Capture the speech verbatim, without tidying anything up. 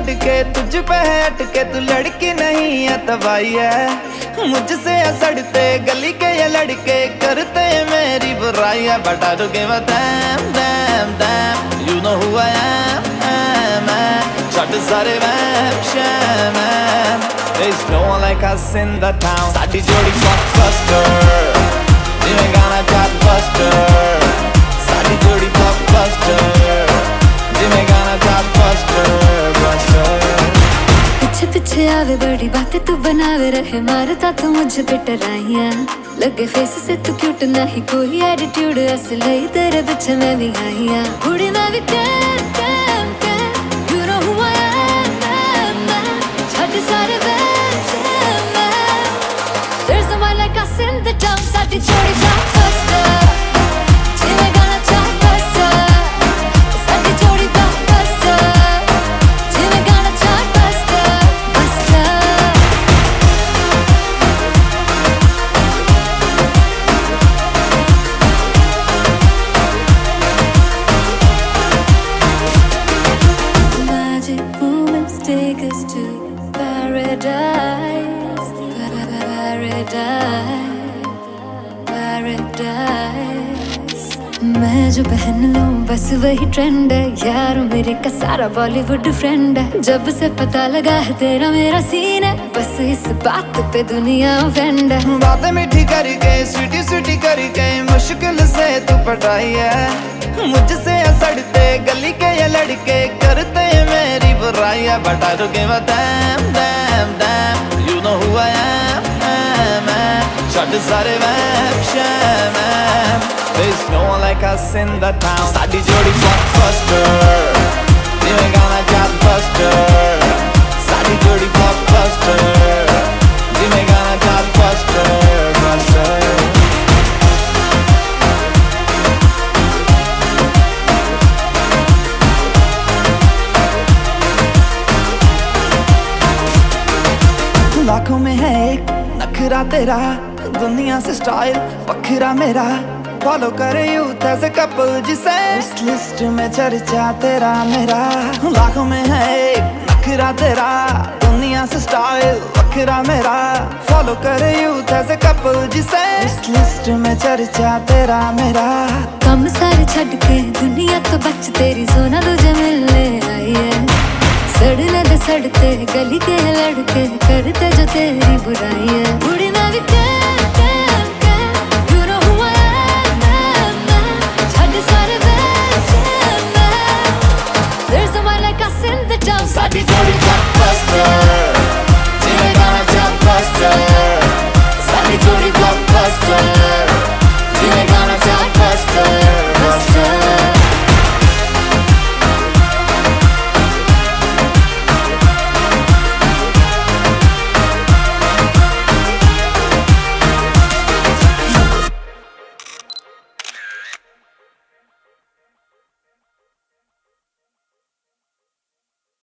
छड़ के तुझ पे है अटके, तू लड़की नहीं है तबाही है। मुझसे सड़ते गली के ये लड़के करते मेरी बुराई है। But I don't give a damn damn damn, you know who I am am am. छड़ सारे वहम शहम, there's no one like us in the town। साडी जोड़ी blockbuster, जिवें गाना chartbuster। साडी जोड़ी blockbuster, जिवें गाना chartbuster buster। पीछे पीछे आवे बड़ी बातें तू बनावे रहे, मारता तू मुझे पे टराइयां। लगे फेस से तू क्यूट नहीं कोई एटीट्यूड, असली तेरे पीछे मैं भी आईया। बुढ़ी मैं भी कैम कैम कैम, you know who I am am am। छड़ सारे वहम वहम, there's no one like us in the town। साडी जोड़ी blockbuster, जिवें गाना chartbuster। साडी जोड़ी blockbuster, जिवें गाना chartbuster buster। Magic moments take us to paradise, paradise, paradise। मैं जो पहन लूं बस वही ट्रेंड है, यार मेरे का सारा बॉलीवुड फ्रेंड है। जब से पता लगा है तेरा मेरा सीन है, बस इस बात पे दुनिया ऑफेंड है। बातें मीठी करके स्वीटी स्वीटी करके मुश्किल से तू पटाई है। मुझसे सड़ते गली के ये लड़के करते मेरी बुराई है। But I don't give a damn damn damn, you know who I am am am. छड़ सारे वहम शहम, there's no one like us in the town। साडी जोड़ी blockbuster, जिवें गाना chartbuster। साडी जोड़ी blockbuster, जिवें गाना chartbuster buster। लाखों में है एक नखरा तेरा, दुनिया से स्टाइल बखरा मेरा। फॉलो करे यूथ ऐसे कपल जिसे उस लिस्ट में चर्चा तेरा मेरा। लाखों में है एक नखरा तेरा, दुनिया से स्टाइल बखरा मेरा। फॉलो करे यूथ ऐसे कपल जिसे उस लिस्ट में चर्चा तेरा मेरा। कम सारे छड़ के दुनिया तो बच तेरी सोना तुझे मिलने आई है। सड़ने दे सड़ते गली के लड़के करते जो तेरी बुराई है।